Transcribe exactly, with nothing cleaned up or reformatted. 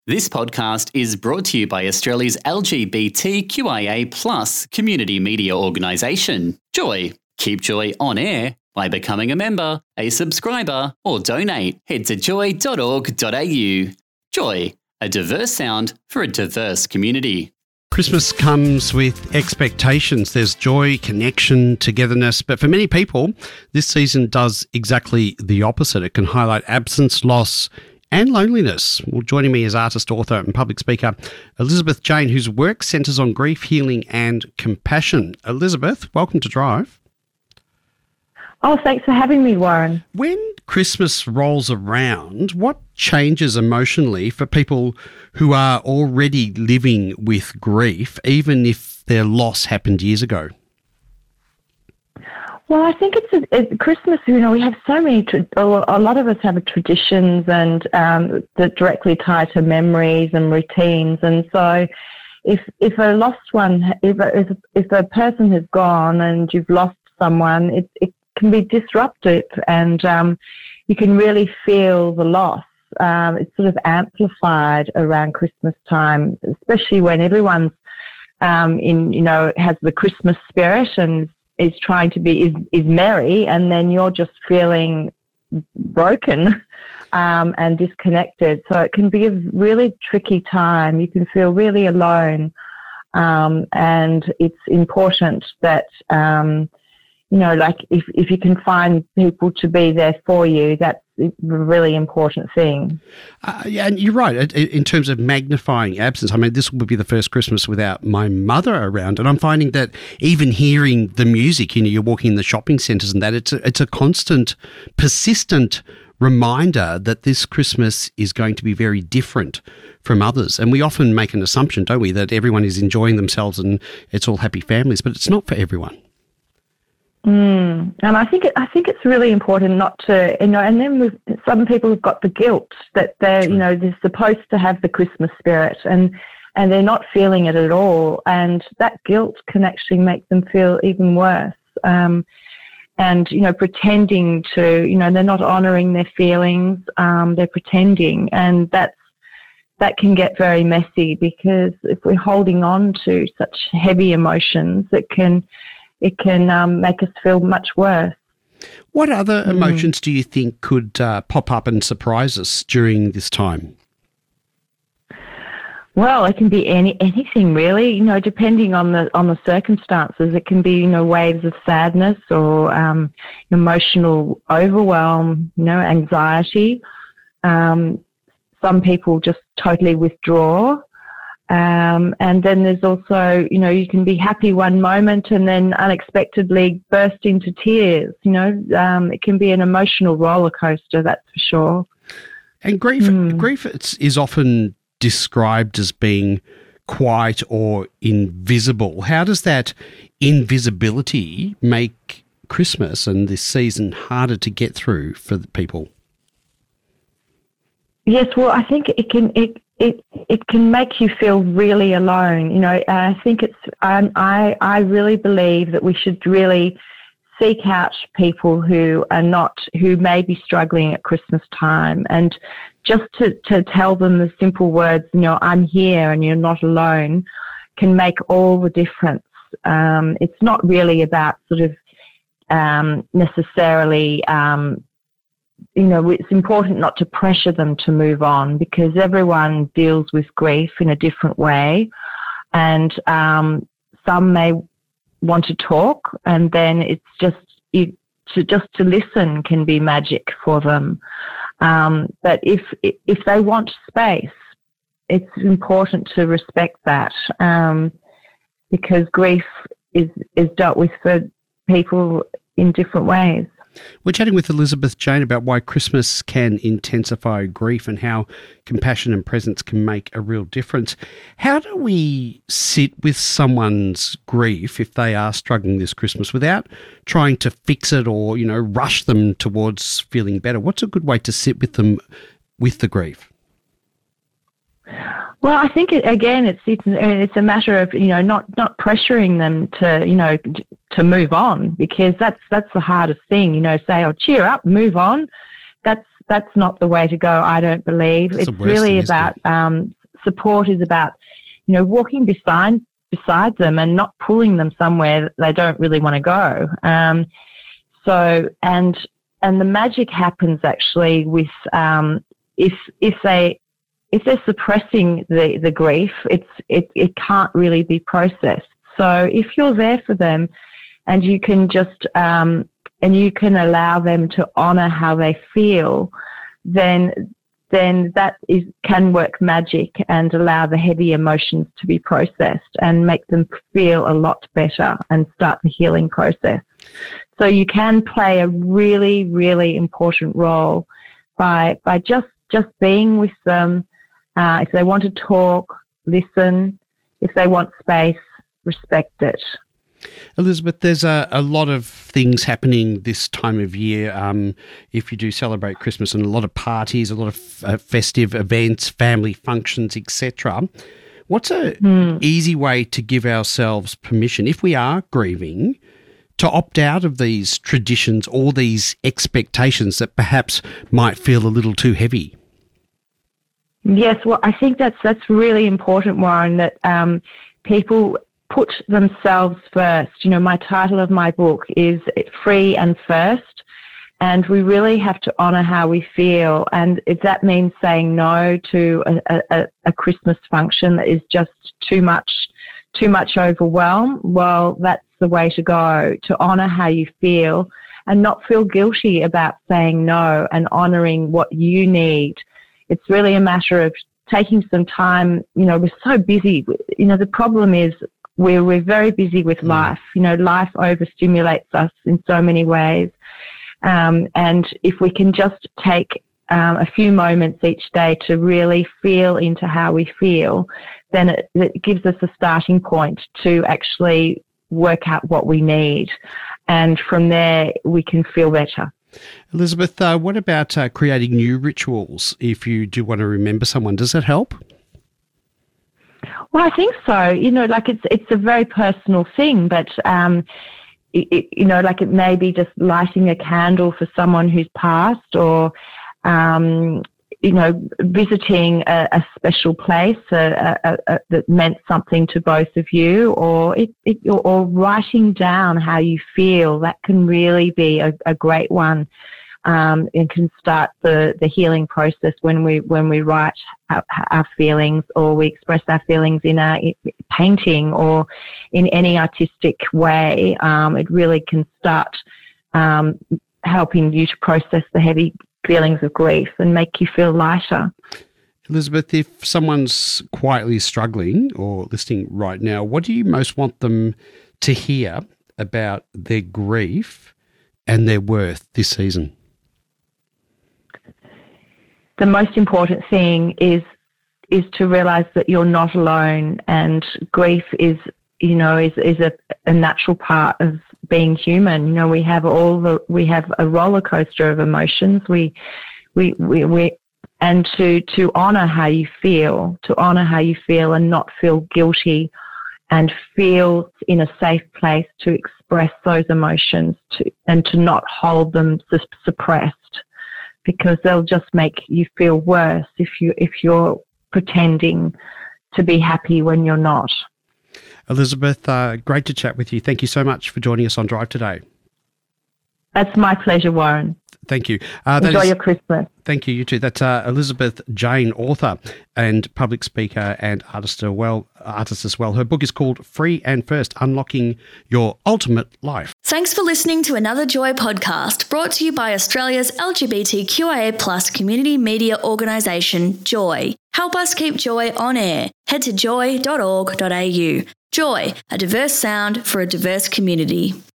This podcast is brought to you by Australia's L G B T Q I A plus community media organisation, Joy. Keep Joy on air by becoming a member, a subscriber, or donate. Head to joy dot org dot a u. Joy, a diverse sound for a diverse community. Christmas comes with expectations. There's joy, connection, togetherness. But for many people, this season does exactly the opposite. It can highlight absence, loss, and loneliness. Well, joining me is artist, author and public speaker Elizabeth Jane, whose work centres on grief, healing and compassion. Elizabeth, welcome to Drive. Oh, thanks for having me, Warren. When Christmas rolls around, what changes emotionally for people who are already living with grief, even if their loss happened years ago? Well, I think it's, a, it's Christmas. You know, we have so many. A lot of us have traditions and um, that directly tie to memories and routines. And so, if if a lost one, if a, if a person has gone and you've lost someone, it it can be disruptive, and um, you can really feel the loss. Um, it's sort of amplified around Christmas time, especially when everyone's um, in, you know, has the Christmas spirit and is trying to be, is, is merry, and then you're just feeling broken um, and disconnected. So it can be a really tricky time. You can feel really alone. Um, and it's important that, um, you know, like if, if you can find people to be there for you, that's a really important thing. Uh, yeah, and you're right. In terms of magnifying absence, I mean, this would be the first Christmas without my mother around, and I'm finding that even hearing the music, you know, you're walking in the shopping centres and that, it's a, it's a constant, persistent reminder that this Christmas is going to be very different from others. And we often make an assumption, don't we, that everyone is enjoying themselves and it's all happy families, but it's not for everyone. Mm. And I think it, I think it's really important not to, you know, and then with some people have got the guilt that they're, you know, they're supposed to have the Christmas spirit and, and they're not feeling it at all. And that guilt can actually make them feel even worse. Um, and, you know, pretending to, you know, they're not honouring their feelings, um, they're pretending. And that's, that can get very messy, because if we're holding on to such heavy emotions, it can, it can um, make us feel much worse. What other emotions mm. do you think could uh, pop up and surprise us during this time? Well, it can be any anything really, you know, depending on the on the circumstances. It can be, you know, waves of sadness or um, emotional overwhelm, you know, anxiety. Um, some people just totally withdraw. Um, and then there's also, you know, you can be happy one moment and then unexpectedly burst into tears. You know, um, it can be an emotional roller coaster, that's for sure. And grief, mm. grief is often described as being quiet or invisible. How does that invisibility make Christmas and this season harder to get through for the people? Yes, well, I think it can. It, It it can make you feel really alone. You know, I think it's, um, I, I really believe that we should really seek out people who are not, who may be struggling at Christmas time, and just to, to tell them the simple words, you know, I'm here and you're not alone, can make all the difference. Um, it's not really about sort of um, necessarily, um, you know, it's important not to pressure them to move on, because everyone deals with grief in a different way. And um, some may want to talk, and then it's just, you, to just to listen can be magic for them. Um, but if if they want space, it's important to respect that, um, because grief is, is dealt with for people in different ways. We're chatting with Elizabeth Jane about why Christmas can intensify grief and how compassion and presence can make a real difference. How do we sit with someone's grief if they are struggling this Christmas without trying to fix it or, you know, rush them towards feeling better? What's a good way to sit with them with the grief? Well, I think it, again, it's it's it's a matter of, you know, not not pressuring them to, you know, to move on, because that's that's the hardest thing. You know, say, oh, cheer up, move on. That's that's not the way to go, I don't believe. That's it's really thing, about it? um, support is about, you know, walking beside beside them and not pulling them somewhere that they don't really want to go. Um, so and and the magic happens actually with um, if if they if they're suppressing the, the grief, it's it, it can't really be processed. So if you're there for them and you can just um, and you can allow them to honour how they feel, then then that is can work magic and allow the heavy emotions to be processed and make them feel a lot better and start the healing process. So you can play a really, really important role by by just, just being with them. Uh, if they want to talk, listen. If they want space, respect it. Elizabeth, there's a, a lot of things happening this time of year. Um, if you do celebrate Christmas, and a lot of parties, a lot of uh, festive events, family functions, et cetera. What's a mm. easy way to give ourselves permission, if we are grieving, to opt out of these traditions or these expectations that perhaps might feel a little too heavy? Yes, well, I think that's that's really important, Warren, that um, people put themselves first. You know, my title of my book is Free and First, and we really have to honour how we feel. And if that means saying no to a, a, a Christmas function that is just too much, too much overwhelm, well, that's the way to go, to honour how you feel and not feel guilty about saying no and honouring what you need. It's really a matter of taking some time. You know, we're so busy. You know, the problem is we're, we're very busy with life. You know, life overstimulates us in so many ways. Um, and if we can just take um, a few moments each day to really feel into how we feel, then it, it gives us a starting point to actually work out what we need. And from there, we can feel better. Elizabeth, uh, what about uh, creating new rituals if you do want to remember someone? Does that help? Well, I think so. You know, like it's it's a very personal thing, but, um, it, it, you know, like it may be just lighting a candle for someone who's passed or, um, you know, visiting a, a special place a, a, a, that meant something to both of you, or it, it, or writing down how you feel. That can really be a, a great one, um, and can start the, the healing process when we when we write our, our feelings, or we express our feelings in a painting or in any artistic way. Um, it really can start um, helping you to process the heavy feelings of grief and make you feel lighter. Elizabeth, if someone's quietly struggling or listening right now, what do you most want them to hear about their grief and their worth this season? The most important thing is is to realise that you're not alone, and grief is, you know, is is a, a natural part of being human. You know, we have all the we have a roller coaster of emotions. We we we, we and to to honour how you feel, to honour how you feel, and not feel guilty, and feel in a safe place to express those emotions, to and to not hold them suppressed, because they'll just make you feel worse if you if you're pretending to be happy when you're not. Elizabeth, uh, great to chat with you. Thank you so much for joining us on Drive today. That's my pleasure, Warren. Thank you. Uh, Enjoy is, your Christmas. Thank you, you too. That's uh, Elizabeth Jane, author and public speaker and artist as well. Artist as well. Her book is called Free and First, Unlocking Your Ultimate Life. Thanks for listening to another Joy podcast brought to you by Australia's L G B T Q I A plus community media organisation, Joy. Help us keep Joy on air. Head to joy dot org dot a u. Joy, a diverse sound for a diverse community.